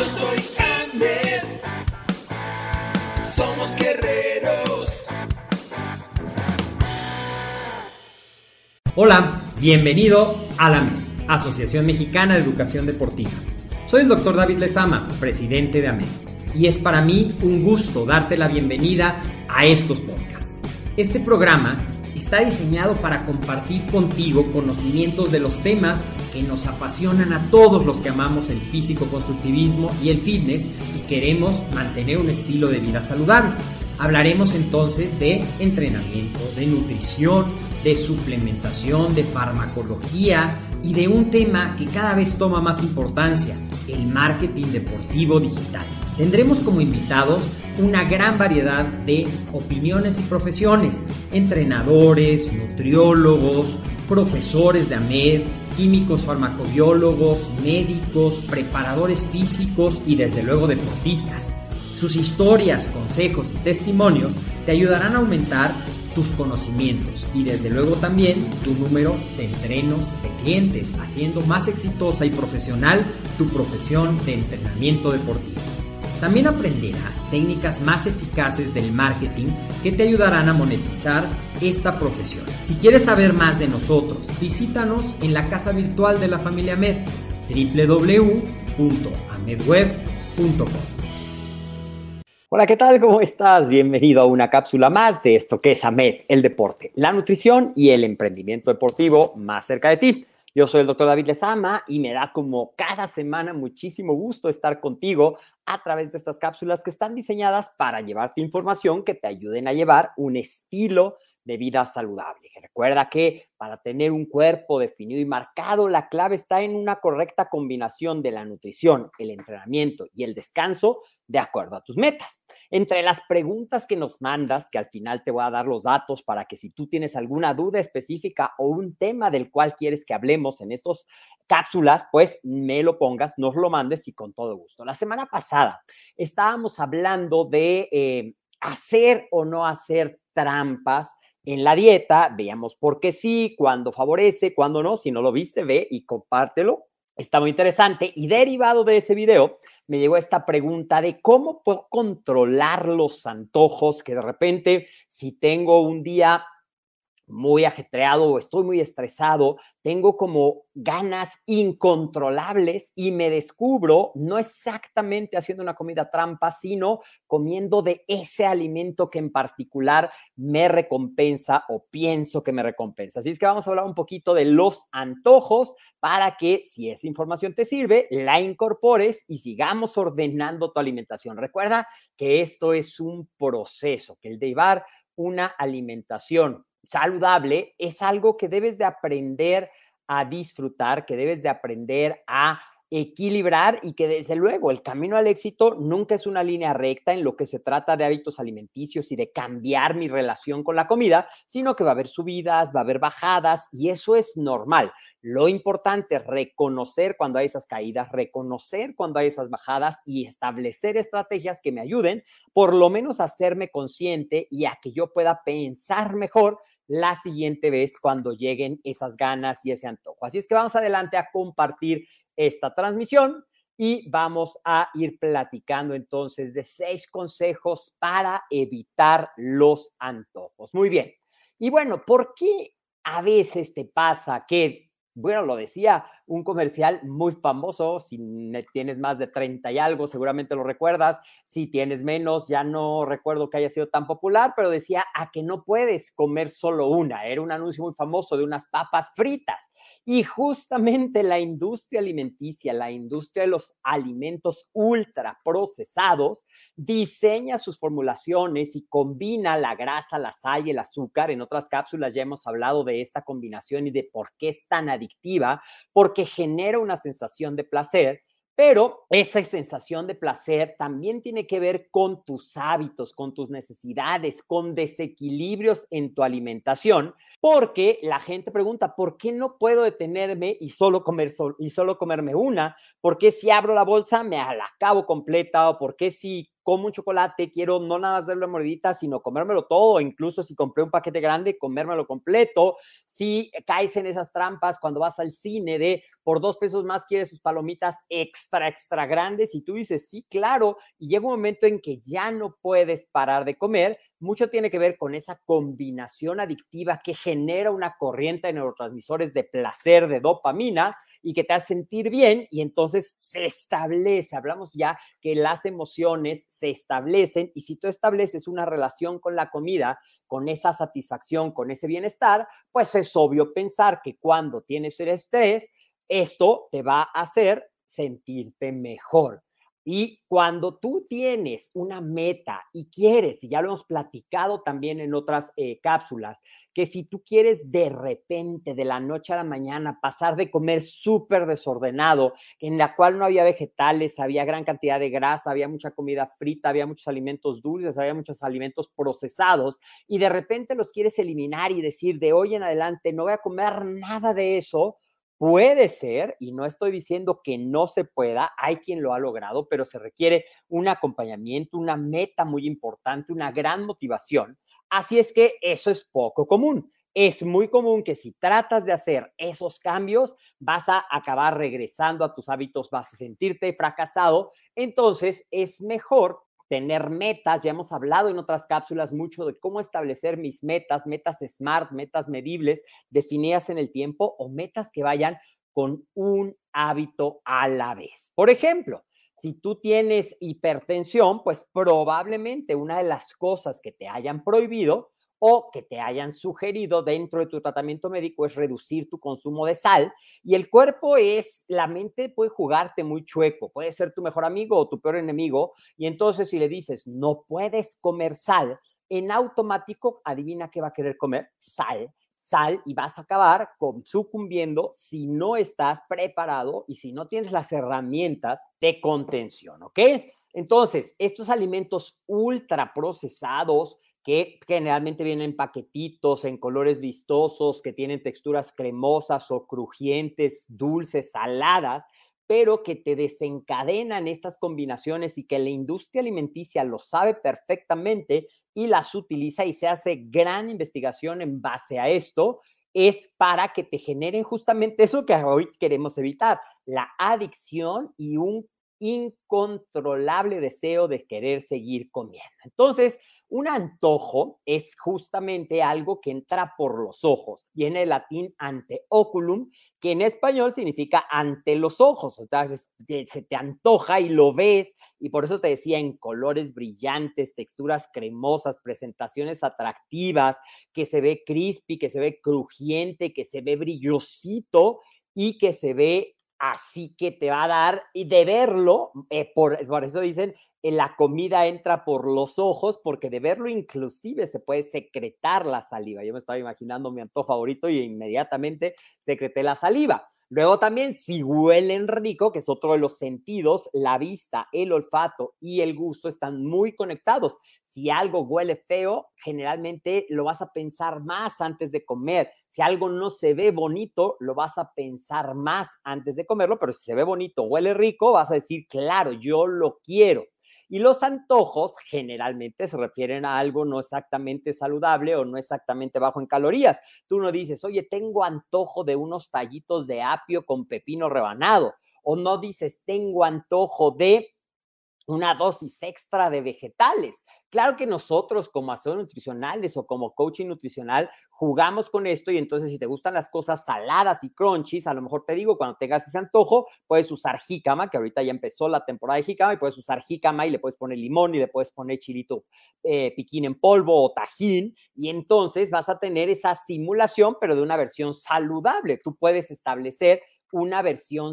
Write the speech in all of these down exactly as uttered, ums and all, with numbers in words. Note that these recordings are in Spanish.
soy Ahmed. Somos guerreros. Hola, bienvenido a la A M E D, Asociación Mexicana de Educación Deportiva. Soy el doctor David Lezama, presidente de A M E D, y es para mí un gusto darte la bienvenida a estos podcasts. Este programa está diseñado para compartir contigo conocimientos de los temas que nos apasionan a todos los que amamos el físico-constructivismo y el fitness y queremos mantener un estilo de vida saludable. Hablaremos entonces de entrenamiento, de nutrición, de suplementación, de farmacología y de un tema que cada vez toma más importancia, el marketing deportivo digital. Tendremos como invitados una gran variedad de opiniones y profesiones, entrenadores, nutriólogos, profesores de A M E D, químicos farmacobiólogos, médicos, preparadores físicos y desde luego deportistas. Sus historias, consejos y testimonios te ayudarán a aumentar tus conocimientos y desde luego también tu número de entrenos de clientes, haciendo más exitosa y profesional tu profesión de entrenamiento deportivo. También aprenderás técnicas más eficaces del marketing que te ayudarán a monetizar esta profesión. Si quieres saber más de nosotros, visítanos en la casa virtual de la familia A M E D, doble u doble u doble u punto amedweb punto com. Hola, ¿qué tal? ¿Cómo estás? Bienvenido a una cápsula más de esto que es A M E D, el deporte, la nutrición y el emprendimiento deportivo más cerca de ti. Yo soy el doctor David Lezama y me da como cada semana muchísimo gusto estar contigo a través de estas cápsulas que están diseñadas para llevarte información que te ayuden a llevar un estilo de vida saludable. Recuerda que para tener un cuerpo definido y marcado, la clave está en una correcta combinación de la nutrición, el entrenamiento y el descanso de acuerdo a tus metas. Entre las preguntas que nos mandas, que al final te voy a dar los datos para que si tú tienes alguna duda específica o un tema del cual quieres que hablemos en estas cápsulas, pues me lo pongas, nos lo mandes y con todo gusto. La semana pasada estábamos hablando de eh, hacer o no hacer trampas en la dieta. Veíamos por qué sí, cuándo favorece, cuándo no. Si no lo viste, ve y compártelo. Está muy interesante. Y derivado de ese video, me llegó esta pregunta de cómo puedo controlar los antojos, que de repente, si tengo un día muy ajetreado o estoy muy estresado, tengo como ganas incontrolables y me descubro no exactamente haciendo una comida trampa, sino comiendo de ese alimento que en particular me recompensa o pienso que me recompensa. Así es que vamos a hablar un poquito de los antojos para que si esa información te sirve, la incorpores y sigamos ordenando tu alimentación. Recuerda que esto es un proceso, que el de llevar una alimentación saludable es algo que debes de aprender a disfrutar, que debes de aprender a equilibrar y que desde luego el camino al éxito nunca es una línea recta en lo que se trata de hábitos alimenticios y de cambiar mi relación con la comida, sino que va a haber subidas, va a haber bajadas y eso es normal. Lo importante es reconocer cuando hay esas caídas, reconocer cuando hay esas bajadas y establecer estrategias que me ayuden por lo menos a hacerme consciente y a que yo pueda pensar mejor la siguiente vez cuando lleguen esas ganas y ese antojo. Así es que vamos adelante a compartir esta transmisión y vamos a ir platicando entonces de seis consejos para evitar los antojos. Muy bien. Y bueno, ¿por qué a veces te pasa que, bueno, lo decía un comercial muy famoso, si tienes más de treinta y algo, seguramente lo recuerdas, si tienes menos, ya no recuerdo que haya sido tan popular, pero decía a que no puedes comer solo una, era un anuncio muy famoso de unas papas fritas y justamente la industria alimenticia, la industria de los alimentos ultraprocesados diseña sus formulaciones y combina la grasa, la sal y el azúcar. En otras cápsulas ya hemos hablado de esta combinación y de por qué es tan adictiva, porque genera una sensación de placer, pero esa sensación de placer también tiene que ver con tus hábitos, con tus necesidades, con desequilibrios en tu alimentación, porque la gente pregunta, ¿por qué no puedo detenerme y solo, comer sol y solo comerme una? ¿Por qué si abro la bolsa me la acabo completa? ¿O por qué si como un chocolate, quiero no nada más darle una mordidita, sino comérmelo todo, incluso si compré un paquete grande, comérmelo completo. Si caes en esas trampas cuando vas al cine de por dos pesos más quieres sus palomitas extra, extra grandes y tú dices, sí, claro, y llega un momento en que ya no puedes parar de comer, mucho tiene que ver con esa combinación adictiva que genera una corriente de neurotransmisores de placer, de dopamina, y que te hace sentir bien y entonces se establece, hablamos ya que las emociones se establecen y si tú estableces una relación con la comida, con esa satisfacción, con ese bienestar, pues es obvio pensar que cuando tienes el estrés, esto te va a hacer sentirte mejor. Y cuando tú tienes una meta y quieres, y ya lo hemos platicado también en otras eh, cápsulas, que si tú quieres de repente, de la noche a la mañana, pasar de comer súper desordenado, en la cual no había vegetales, había gran cantidad de grasa, había mucha comida frita, había muchos alimentos dulces, había muchos alimentos procesados, y de repente los quieres eliminar y decir de hoy en adelante no voy a comer nada de eso, puede ser, y no estoy diciendo que no se pueda, hay quien lo ha logrado, pero se requiere un acompañamiento, una meta muy importante, una gran motivación. Así es que eso es poco común. Es muy común que si tratas de hacer esos cambios, vas a acabar regresando a tus hábitos, vas a sentirte fracasado. Entonces, es mejor tener metas. Ya hemos hablado en otras cápsulas mucho de cómo establecer mis metas, metas SMART, metas medibles, definidas en el tiempo o metas que vayan con un hábito a la vez. Por ejemplo, si tú tienes hipertensión, pues probablemente una de las cosas que te hayan prohibido o que te hayan sugerido dentro de tu tratamiento médico es reducir tu consumo de sal y el cuerpo es, la mente puede jugarte muy chueco, puede ser tu mejor amigo o tu peor enemigo y entonces si le dices no puedes comer sal, en automático adivina qué va a querer comer, sal, sal y vas a acabar con, sucumbiendo si no estás preparado y si no tienes las herramientas de contención, ¿ok? Entonces, estos alimentos ultra procesados que generalmente vienen en paquetitos, en colores vistosos, que tienen texturas cremosas o crujientes, dulces, saladas, pero que te desencadenan estas combinaciones y que la industria alimenticia lo sabe perfectamente y las utiliza y se hace gran investigación en base a esto, es para que te generen justamente eso que hoy queremos evitar, la adicción y un incontrolable deseo de querer seguir comiendo. Entonces, un antojo es justamente algo que entra por los ojos. Viene el latín ante oculum, que en español significa ante los ojos. Entonces, se te antoja y lo ves, y por eso te decía en colores brillantes, texturas cremosas, presentaciones atractivas, que se ve crispy, que se ve crujiente, que se ve brillosito y que se ve así que te va a dar, y de verlo, eh, por, por eso dicen, eh, la comida entra por los ojos, porque de verlo inclusive se puede secretar la saliva. Yo me estaba imaginando mi antojo favorito y inmediatamente secreté la saliva. Luego también si huelen rico, que es otro de los sentidos, la vista, el olfato y el gusto están muy conectados. Si algo huele feo, generalmente lo vas a pensar más antes de comer. Si algo no se ve bonito, lo vas a pensar más antes de comerlo, pero si se ve bonito, huele rico, vas a decir, claro, yo lo quiero. Y los antojos generalmente se refieren a algo no exactamente saludable o no exactamente bajo en calorías. Tú no dices, oye, tengo antojo de unos tallitos de apio con pepino rebanado. O no dices, tengo antojo de una dosis extra de vegetales. Claro que nosotros como asesores nutricionales o como coaching nutricional jugamos con esto y entonces si te gustan las cosas saladas y crunchies, a lo mejor te digo, cuando tengas ese antojo, puedes usar jícama, que ahorita ya empezó la temporada de jícama, y puedes usar jícama y le puedes poner limón y le puedes poner chilito eh, piquín en polvo o tajín y entonces vas a tener esa simulación, pero de una versión saludable. Tú puedes establecer una versión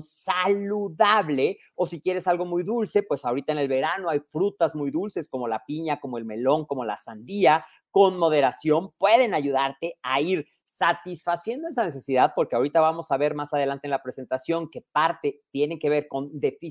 saludable o si quieres algo muy dulce, pues ahorita en el verano hay frutas muy dulces como la piña, como el melón, como la sandía, con moderación pueden ayudarte a ir satisfaciendo esa necesidad porque ahorita vamos a ver más adelante en la presentación que parte tiene que ver con déficit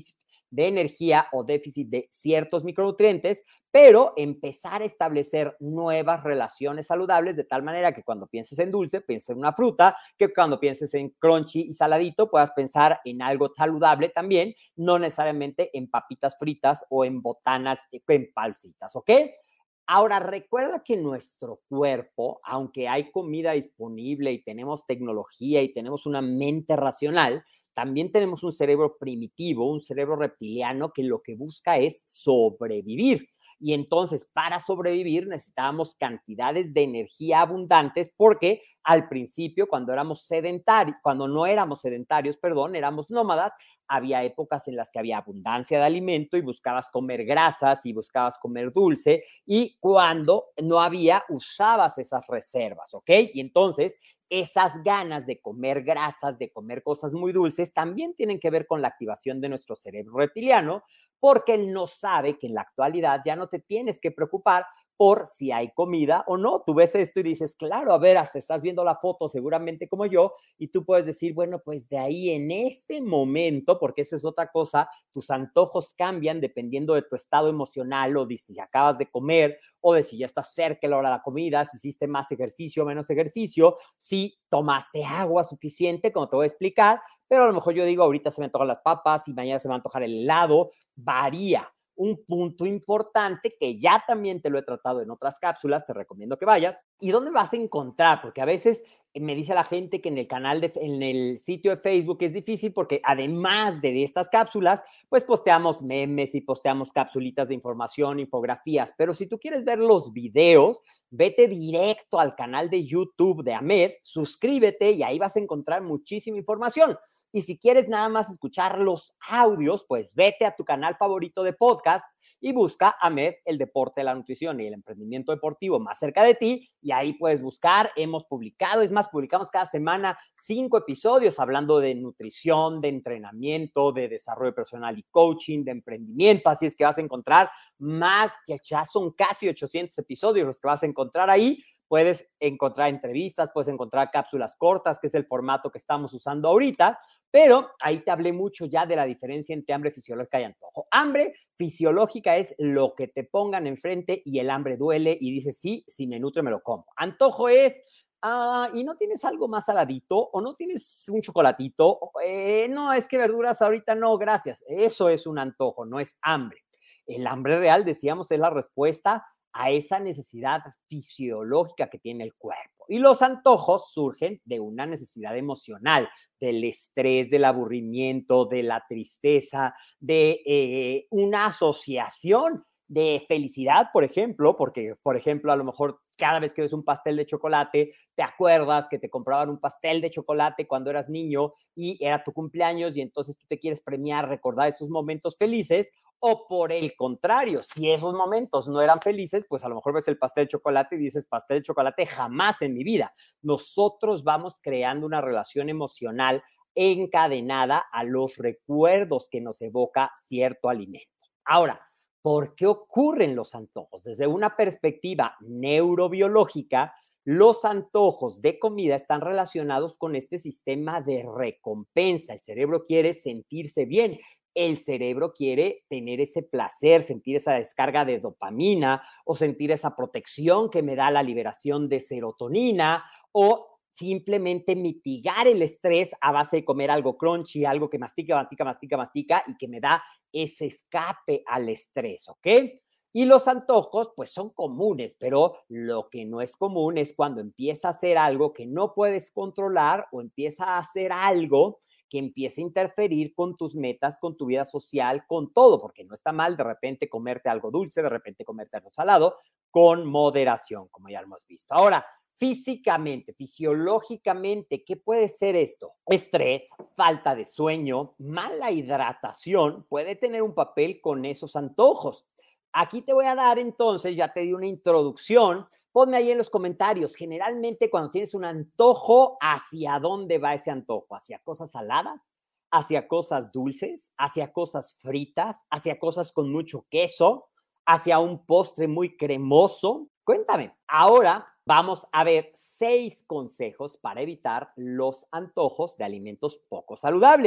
de energía o déficit de ciertos micronutrientes, pero empezar a establecer nuevas relaciones saludables de tal manera que cuando pienses en dulce, pienses en una fruta, que cuando pienses en crunchy y saladito, puedas pensar en algo saludable también, no necesariamente en papitas fritas o en botanas, en palsitas, ¿ok? Ahora, recuerda que nuestro cuerpo, aunque hay comida disponible y tenemos tecnología y tenemos una mente racional, también tenemos un cerebro primitivo, un cerebro reptiliano que lo que busca es sobrevivir. Y entonces, para sobrevivir necesitábamos cantidades de energía abundantes porque al principio, cuando éramos sedentarios, cuando no éramos sedentarios, perdón, éramos nómadas, había épocas en las que había abundancia de alimento y buscabas comer grasas y buscabas comer dulce y cuando no había, usabas esas reservas, ¿ok? Y entonces esas ganas de comer grasas, de comer cosas muy dulces, también tienen que ver con la activación de nuestro cerebro reptiliano, porque él no sabe que en la actualidad ya no te tienes que preocupar por si hay comida o no. Tú ves esto y dices, claro, a ver, hasta estás viendo la foto seguramente como yo, y tú puedes decir, bueno, pues de ahí en este momento, porque esa es otra cosa, tus antojos cambian dependiendo de tu estado emocional o de si acabas de comer o de si ya estás cerca de la hora de la comida, si hiciste más ejercicio o menos ejercicio, si tomaste agua suficiente, como te voy a explicar, pero a lo mejor yo digo, ahorita se me antojan las papas y mañana se me va a antojar el helado, varía. Un punto importante que ya también te lo he tratado en otras cápsulas, te recomiendo que vayas. ¿Y dónde vas a encontrar? Porque a veces me dice la gente que en el canal, de, en el sitio de Facebook es difícil porque además de estas cápsulas, pues posteamos memes y posteamos capsulitas de información, infografías. Pero si tú quieres ver los videos, vete directo al canal de YouTube de Ahmed, suscríbete y ahí vas a encontrar muchísima información. Y si quieres nada más escuchar los audios, pues vete a tu canal favorito de podcast y busca Ahmed, el deporte, la nutrición y el emprendimiento deportivo más cerca de ti, y ahí puedes buscar. Hemos publicado, es más, publicamos cada semana cinco episodios hablando de nutrición, de entrenamiento, de desarrollo personal y coaching, de emprendimiento, así es que vas a encontrar más, que ya son casi ochocientos episodios los que vas a encontrar ahí. Puedes encontrar entrevistas, puedes encontrar cápsulas cortas, que es el formato que estamos usando ahorita, pero ahí te hablé mucho ya de la diferencia entre hambre fisiológica y antojo. Hambre fisiológica es lo que te pongan enfrente y el hambre duele y dices, sí, si me nutre me lo como. Antojo es, ah, y no tienes algo más saladito o no tienes un chocolatito, eh, no, es que verduras ahorita no, gracias. Eso es un antojo, no es hambre. El hambre real, decíamos, es la respuesta a esa necesidad fisiológica que tiene el cuerpo. Y los antojos surgen de una necesidad emocional, del estrés, del aburrimiento, de la tristeza, de eh, una asociación de felicidad, por ejemplo, porque, por ejemplo, a lo mejor cada vez que ves un pastel de chocolate, te acuerdas que te compraban un pastel de chocolate cuando eras niño y era tu cumpleaños y entonces tú te quieres premiar, recordar esos momentos felices, o por el contrario, si esos momentos no eran felices, pues a lo mejor ves el pastel de chocolate y dices, pastel de chocolate jamás en mi vida. Nosotros vamos creando una relación emocional encadenada a los recuerdos que nos evoca cierto alimento. Ahora, ¿por qué ocurren los antojos? Desde una perspectiva neurobiológica, los antojos de comida están relacionados con este sistema de recompensa. El cerebro quiere sentirse bien. El cerebro quiere tener ese placer, sentir esa descarga de dopamina o sentir esa protección que me da la liberación de serotonina o simplemente mitigar el estrés a base de comer algo crunchy, algo que mastica, mastica, mastica, mastica y que me da ese escape al estrés, ¿ok? Y los antojos, pues son comunes, pero lo que no es común es cuando empieza a hacer algo que no puedes controlar o empieza a hacer algo que empiece a interferir con tus metas, con tu vida social, con todo, porque no está mal de repente comerte algo dulce, de repente comerte algo salado, con moderación, como ya lo hemos visto. Ahora, físicamente, fisiológicamente, ¿qué puede ser esto? Estrés, falta de sueño, mala hidratación puede tener un papel con esos antojos. Aquí te voy a dar entonces, ya te di una introducción. Ponme ahí en los comentarios, generalmente cuando tienes un antojo, ¿hacia dónde va ese antojo? ¿Hacia cosas saladas? ¿Hacia cosas dulces? ¿Hacia cosas fritas? ¿Hacia cosas con mucho queso? ¿Hacia un postre muy cremoso? Cuéntame. Ahora vamos a ver seis consejos para evitar los antojos de alimentos poco saludables.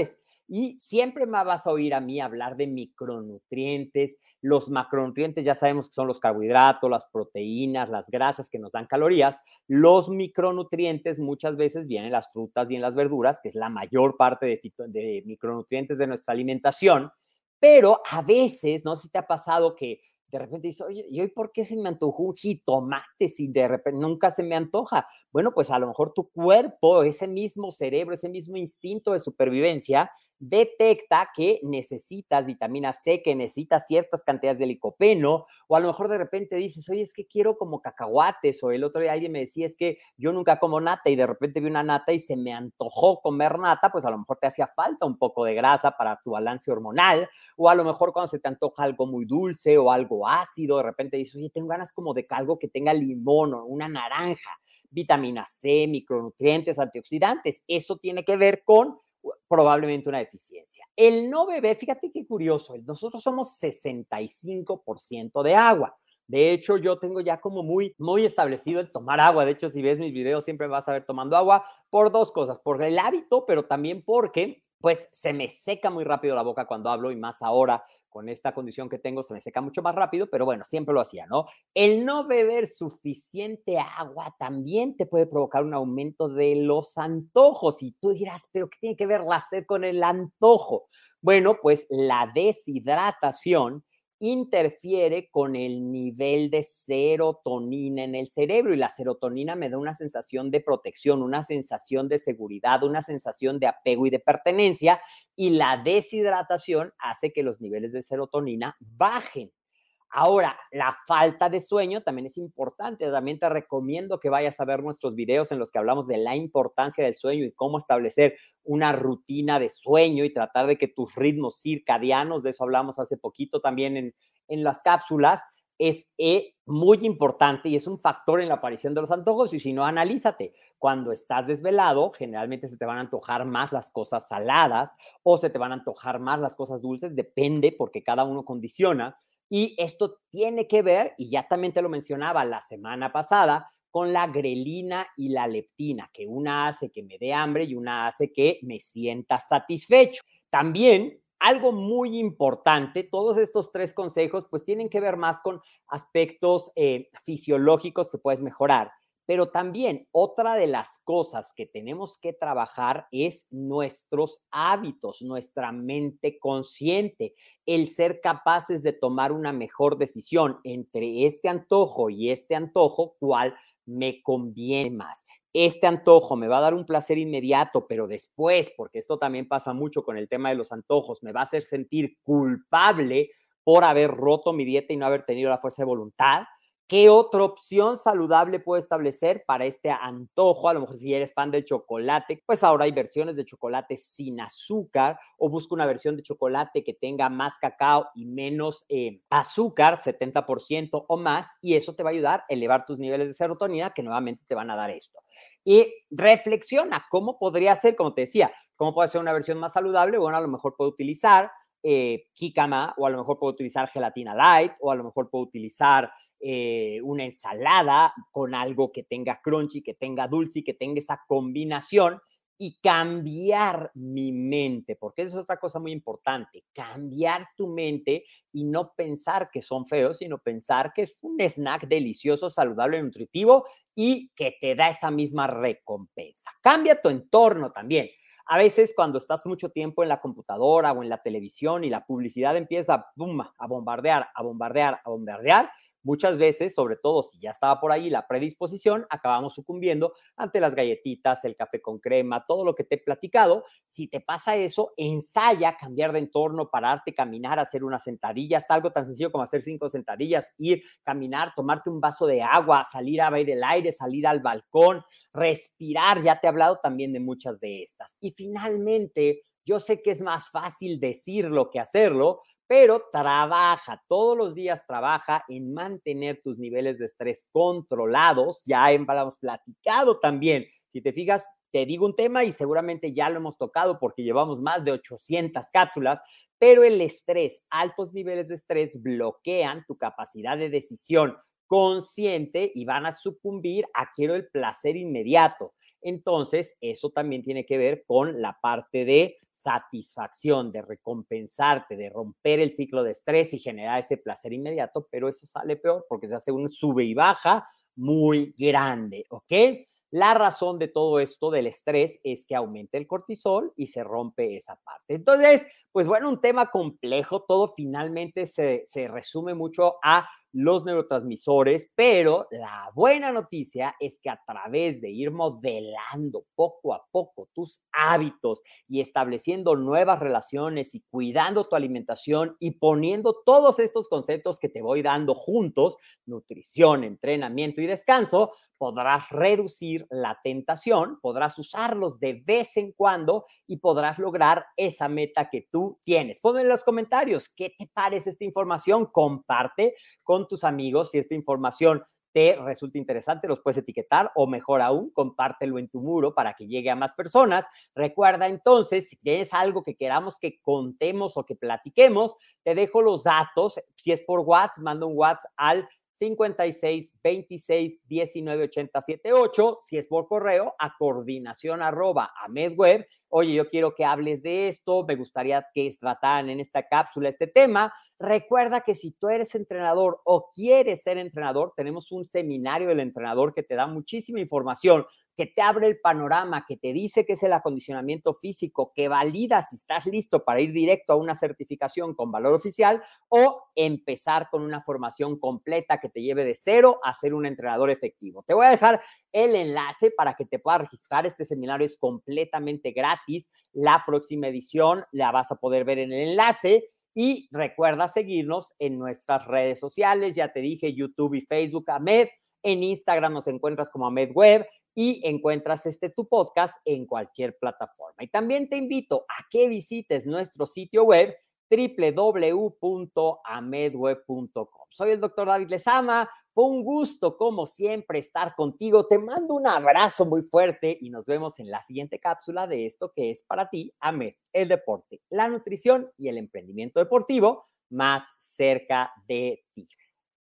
Y siempre me vas a oír a mí hablar de micronutrientes. Los macronutrientes ya sabemos que son los carbohidratos, las proteínas, las grasas que nos dan calorías. Los micronutrientes muchas veces vienen en las frutas y en las verduras, que es la mayor parte de, de micronutrientes de nuestra alimentación. Pero a veces, no sé si te ha pasado que de repente dices, oye, ¿y hoy por qué se me antojó un jitomate si de repente nunca se me antoja? Bueno, pues a lo mejor tu cuerpo, ese mismo cerebro, ese mismo instinto de supervivencia, detecta que necesitas vitamina C, que necesitas ciertas cantidades de licopeno, o a lo mejor de repente dices, oye, es que quiero como cacahuates, o el otro día alguien me decía, es que yo nunca como nata, y de repente vi una nata y se me antojó comer nata, pues a lo mejor te hacía falta un poco de grasa para tu balance hormonal, o a lo mejor cuando se te antoja algo muy dulce o algo ácido, de repente dices, oye, tengo ganas como de algo que tenga limón o una naranja, vitamina C, micronutrientes, antioxidantes. Eso tiene que ver con probablemente una deficiencia. El no beber, fíjate qué curioso, nosotros somos sesenta y cinco por ciento de agua. De hecho, yo tengo ya como muy, muy establecido el tomar agua. De hecho, si ves mis videos, siempre vas a ver tomando agua por dos cosas, por el hábito, pero también porque pues se me seca muy rápido la boca cuando hablo y más ahora con esta condición que tengo se me seca mucho más rápido, pero bueno, siempre lo hacía, ¿no? El no beber suficiente agua también te puede provocar un aumento de los antojos y tú dirás, pero ¿qué tiene que ver la sed con el antojo? Bueno, pues la deshidratación interfiere con el nivel de serotonina en el cerebro y la serotonina me da una sensación de protección, una sensación de seguridad, una sensación de apego y de pertenencia y la deshidratación hace que los niveles de serotonina bajen. Ahora, la falta de sueño también es importante. También te recomiendo que vayas a ver nuestros videos en los que hablamos de la importancia del sueño y cómo establecer una rutina de sueño y tratar de que tus ritmos circadianos, de eso hablamos hace poquito también en, en las cápsulas, es eh, muy importante y es un factor en la aparición de los antojos. Y si no, analízate. Cuando estás desvelado, generalmente se te van a antojar más las cosas saladas o se te van a antojar más las cosas dulces, depende porque cada uno condiciona. Y esto tiene que ver, y ya también te lo mencionaba la semana pasada, con la grelina y la leptina, que una hace que me dé hambre y una hace que me sienta satisfecho. También, algo muy importante, todos estos tres consejos pues tienen que ver más con aspectos eh, fisiológicos que puedes mejorar, pero también otra de las cosas que tenemos que trabajar es nuestros hábitos, nuestra mente consciente, el ser capaces de tomar una mejor decisión entre este antojo y este antojo, ¿cuál me conviene más? Este antojo me va a dar un placer inmediato, pero después, porque esto también pasa mucho con el tema de los antojos, me va a hacer sentir culpable por haber roto mi dieta y no haber tenido la fuerza de voluntad. ¿Qué otra opción saludable puedo establecer para este antojo? A lo mejor si eres fan del chocolate, pues ahora hay versiones de chocolate sin azúcar o busca una versión de chocolate que tenga más cacao y menos eh, azúcar, setenta por ciento o más, y eso te va a ayudar a elevar tus niveles de serotonina que nuevamente te van a dar esto. Y reflexiona cómo podría ser, como te decía, cómo puede ser una versión más saludable. Bueno, a lo mejor puedo utilizar eh, jícama o a lo mejor puedo utilizar gelatina light o a lo mejor puedo utilizar Eh, una ensalada con algo que tenga crunchy, que tenga dulce y que tenga esa combinación y cambiar mi mente, porque eso es otra cosa muy importante, cambiar tu mente y no pensar que son feos, sino pensar que es un snack delicioso, saludable, nutritivo y que te da esa misma recompensa. Cambia tu entorno también. A veces cuando estás mucho tiempo en la computadora o en la televisión y la publicidad empieza boom, a bombardear, a bombardear, a bombardear, muchas veces, sobre todo si ya estaba por ahí la predisposición, acabamos sucumbiendo ante las galletitas, el café con crema, todo lo que te he platicado. Si te pasa eso, ensaya cambiar de entorno, pararte, caminar, hacer unas sentadillas, algo tan sencillo como hacer cinco sentadillas, ir, caminar, tomarte un vaso de agua, salir a ver el aire, salir al balcón, respirar. Ya te he hablado también de muchas de estas. Y finalmente, yo sé que es más fácil decirlo que hacerlo, pero trabaja, todos los días trabaja en mantener tus niveles de estrés controlados. Ya hemos platicado también. Si te fijas, te digo un tema y seguramente ya lo hemos tocado porque llevamos más de ochocientas cápsulas, pero el estrés, altos niveles de estrés bloquean tu capacidad de decisión consciente y van a sucumbir a quiero el placer inmediato. Entonces, eso también tiene que ver con la parte de satisfacción, de recompensarte, de romper el ciclo de estrés y generar ese placer inmediato, pero eso sale peor porque se hace un sube y baja muy grande, ¿ok? La razón de todo esto del estrés es que aumenta el cortisol y se rompe esa parte. Entonces, pues bueno, un tema complejo, todo finalmente se, se resume mucho a los neurotransmisores, pero la buena noticia es que a través de ir modelando poco a poco tus hábitos y estableciendo nuevas relaciones y cuidando tu alimentación y poniendo todos estos conceptos que te voy dando juntos, nutrición, entrenamiento y descanso, podrás reducir la tentación, podrás usarlos de vez en cuando y podrás lograr esa meta que tú tienes. Ponme en los comentarios qué te parece esta información, comparte con tus amigos si esta información te resulta interesante, los puedes etiquetar o mejor aún, compártelo en tu muro para que llegue a más personas. Recuerda entonces, si tienes algo que queramos que contemos o que platiquemos, te dejo los datos. Si es por WhatsApp, manda un WhatsApp al cincuenta y seis, veintiséis, diecinueve, ochenta, setenta y ocho. Si es por correo, a coordinación arroba amedweb. Oye, yo quiero que hables de esto, me gustaría que trataran en esta cápsula este tema. Recuerda que si tú eres entrenador o quieres ser entrenador, tenemos un seminario del entrenador que te da muchísima información, que te abre el panorama, que te dice qué es el acondicionamiento físico, que valida si estás listo para ir directo a una certificación con valor oficial o empezar con una formación completa que te lleve de cero a ser un entrenador efectivo. Te voy a dejar el enlace para que te puedas registrar. Este seminario es completamente gratis. La próxima edición la vas a poder ver en el enlace. Y recuerda seguirnos en nuestras redes sociales. Ya te dije, YouTube y Facebook, Amed. En Instagram nos encuentras como Amed Web y encuentras este tu podcast en cualquier plataforma. Y también te invito a que visites nuestro sitio web doble u doble u doble u punto amedweb punto com. Soy el doctor David Lezama. Fue un gusto, como siempre, estar contigo. Te mando un abrazo muy fuerte y nos vemos en la siguiente cápsula de esto que es para ti, AMED, el deporte, la nutrición y el emprendimiento deportivo más cerca de ti.